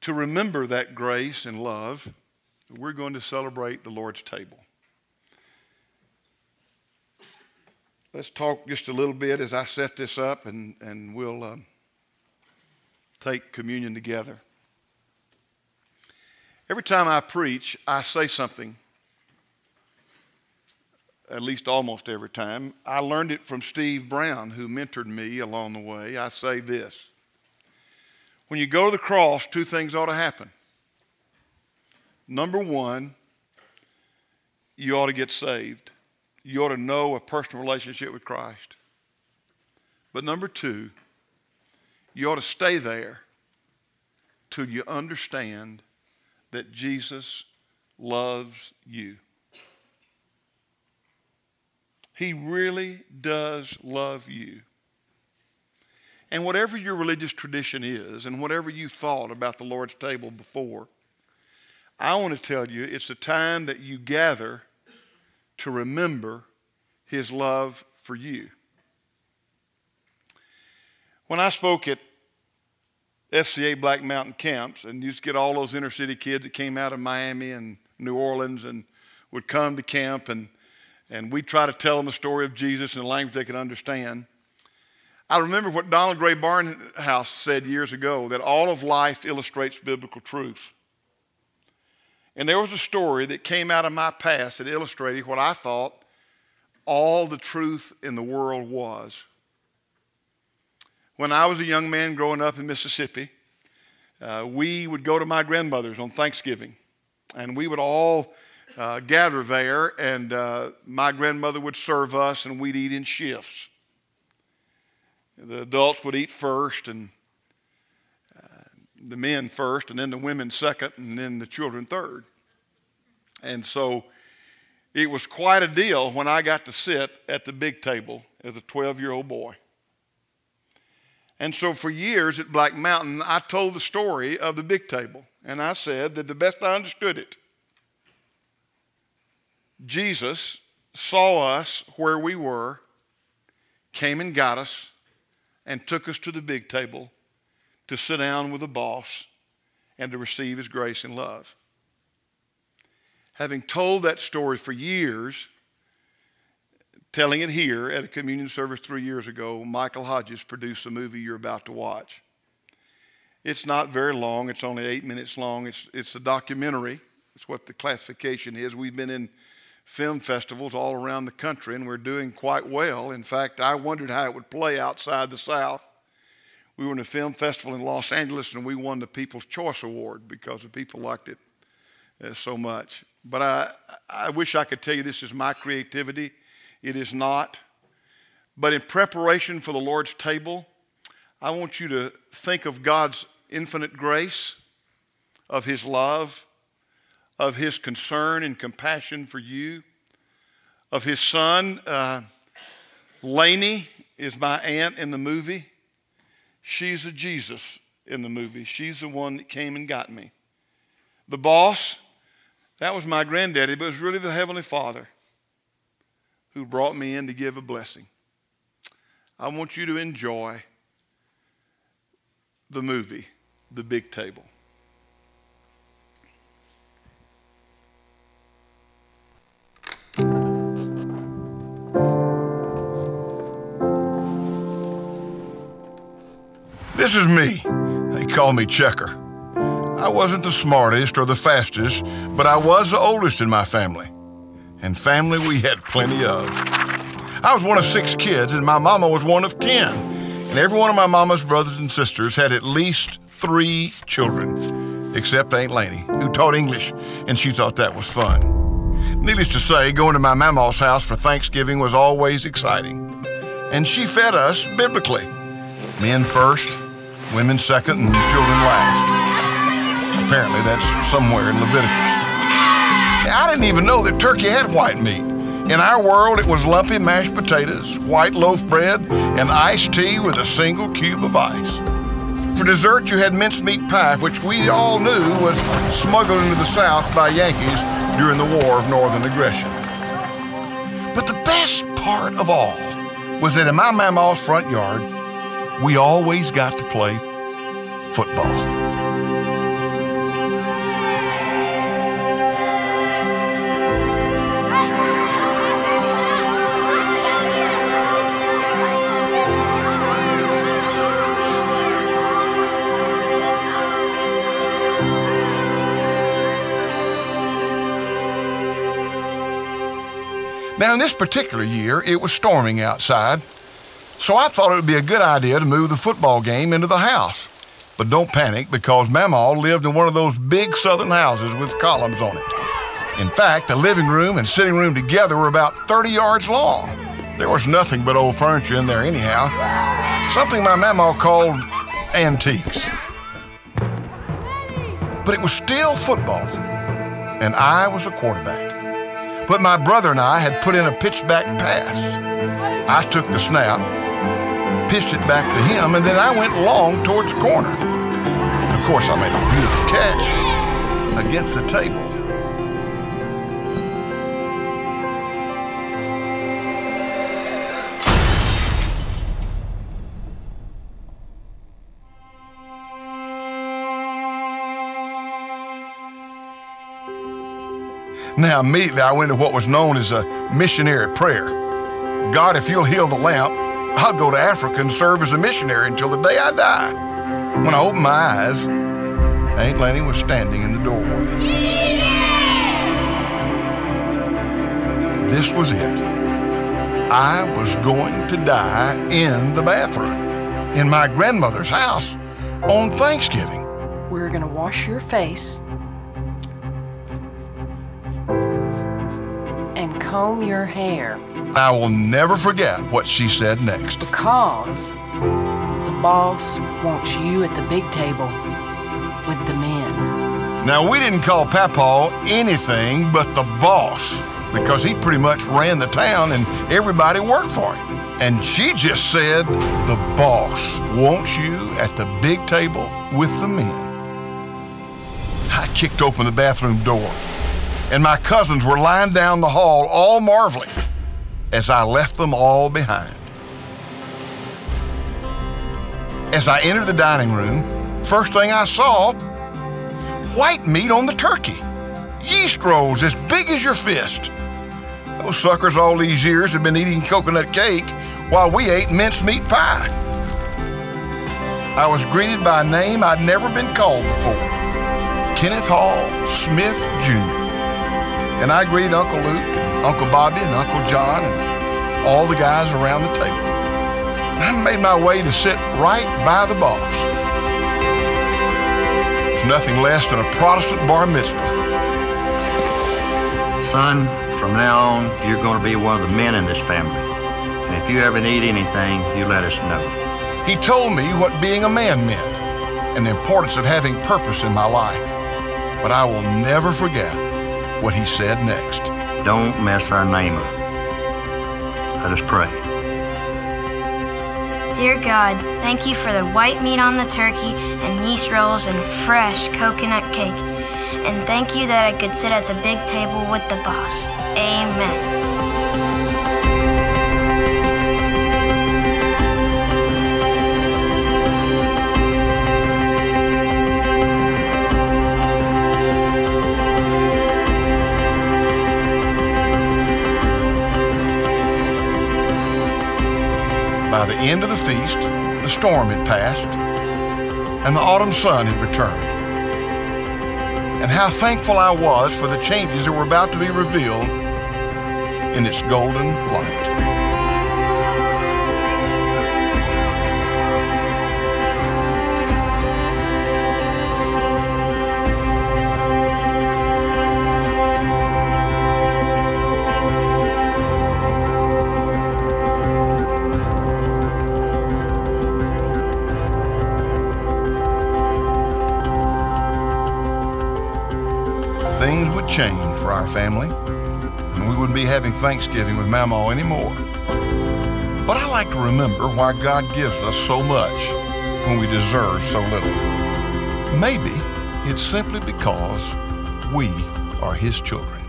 to remember that grace and love, we're going to celebrate the Lord's table. Let's talk just a little bit as I set this up, and we'll take communion together. Every time I preach, I say something, at least almost every time. I learned it from Steve Brown, who mentored me along the way. I say this: when you go to the cross, two things ought to happen. Number one, you ought to get saved. You ought to know a personal relationship with Christ. But number two, you ought to stay there till you understand that Jesus loves you. He really does love you. And whatever your religious tradition is, and whatever you thought about the Lord's table before, I want to tell you it's a time that you gather to remember his love for you. When I spoke at FCA Black Mountain camps, and used to get all those inner city kids that came out of Miami and New Orleans and would come to camp, and we'd try to tell them the story of Jesus in a language they could understand. I remember what Donald Gray Barnhouse said years ago, that all of life illustrates biblical truth. And there was a story that came out of my past that illustrated what I thought all the truth in the world was. When I was a young man growing up in Mississippi, we would go to my grandmother's on Thanksgiving, and we would all gather there, and my grandmother would serve us, and we'd eat in shifts. The adults would eat first, and the men first, and then the women second, and then the children third. And so it was quite a deal when I got to sit at the big table as a 12-year-old boy. And so for years at Black Mountain, I told the story of the big table. And I said that the best I understood it, Jesus saw us where we were, came and got us, and took us to the big table to sit down with the boss and to receive his grace and love. Having told that story for years, telling it here at a communion service 3 years ago, Michael Hodges produced the movie you're about to watch. It's not very long. It's only 8 minutes long. It's a documentary. It's what the classification is. We've been in film festivals all around the country, and we're doing quite well. In fact, I wondered how it would play outside the South. We were in a film festival in Los Angeles, and we won the People's Choice Award because the people liked it so much. But I wish I could tell you this is my creativity. It is not. But in preparation for the Lord's table, I want you to think of God's infinite grace, of his love, of his concern and compassion for you, of his son. Lainey is my aunt in the movie. She's a Jesus in the movie. She's the one that came and got me. The boss, that was my granddaddy, but it was really the Heavenly Father who brought me in to give a blessing. I want you to enjoy the movie, The Big Table. This is me. They call me Checker. I wasn't the smartest or the fastest, but I was the oldest in my family. And family we had plenty of. I was one of 6 kids, and my mama was one of 10. And every one of my mama's brothers and sisters had at least 3 children, except Aunt Lainey, who taught English, and she thought that was fun. Needless to say, going to my mama's house for Thanksgiving was always exciting. And she fed us biblically. Men first, women second, and children last. Apparently that's somewhere in Leviticus. I didn't even know that turkey had white meat. In our world, it was lumpy mashed potatoes, white loaf bread, and iced tea with a single cube of ice. For dessert, you had mincemeat pie, which we all knew was smuggled into the South by Yankees during the War of Northern Aggression. But the best part of all was that in my mama's front yard, we always got to play football. Now, in this particular year, it was storming outside, so I thought it would be a good idea to move the football game into the house. But don't panic, because Mamaw lived in one of those big southern houses with columns on it. In fact, the living room and sitting room together were about 30 yards long. There was nothing but old furniture in there anyhow, something my Mamaw called antiques. But it was still football, and I was a quarterback. But my brother and I had put in a pitch-back pass. I took the snap, pitched it back to him, and then I went long towards the corner. And of course, I made a beautiful catch against the table. Now, immediately I went to what was known as a missionary prayer. God, if you'll heal the lamp, I'll go to Africa and serve as a missionary until the day I die. When I opened my eyes, Aunt Lenny was standing in the doorway. This was it. I was going to die in the bathroom, in my grandmother's house, on Thanksgiving. We're gonna wash your face and comb your hair. I will never forget what she said next. Because the boss wants you at the big table with the men. Now, we didn't call Papaw anything but the boss, because he pretty much ran the town and everybody worked for him. And she just said, the boss wants you at the big table with the men. I kicked open the bathroom door, and my cousins were lying down the hall, all marveling, as I left them all behind. As I entered the dining room, first thing I saw, white meat on the turkey. Yeast rolls as big as your fist. Those suckers all these years have been eating coconut cake while we ate mincemeat pie. I was greeted by a name I'd never been called before, Kenneth Hall Smith Jr. And I greeted Uncle Luke, and Uncle Bobby, and Uncle John, and all the guys around the table. I made my way to sit right by the boss. It's nothing less than a Protestant bar mitzvah. Son, from now on, you're going to be one of the men in this family. And if you ever need anything, you let us know. He told me what being a man meant and the importance of having purpose in my life. But I will never forget what he said next. Don't mess our name up. Let us pray. Dear God, thank you for the white meat on the turkey and yeast rolls and fresh coconut cake. And thank you that I could sit at the big table with the boss. Amen. By the end of the feast, the storm had passed, and the autumn sun had returned. And how thankful I was for the changes that were about to be revealed in its golden light. Things would change for our family, and we wouldn't be having Thanksgiving with Mamaw anymore. But I like to remember why God gives us so much when we deserve so little. Maybe it's simply because we are His children.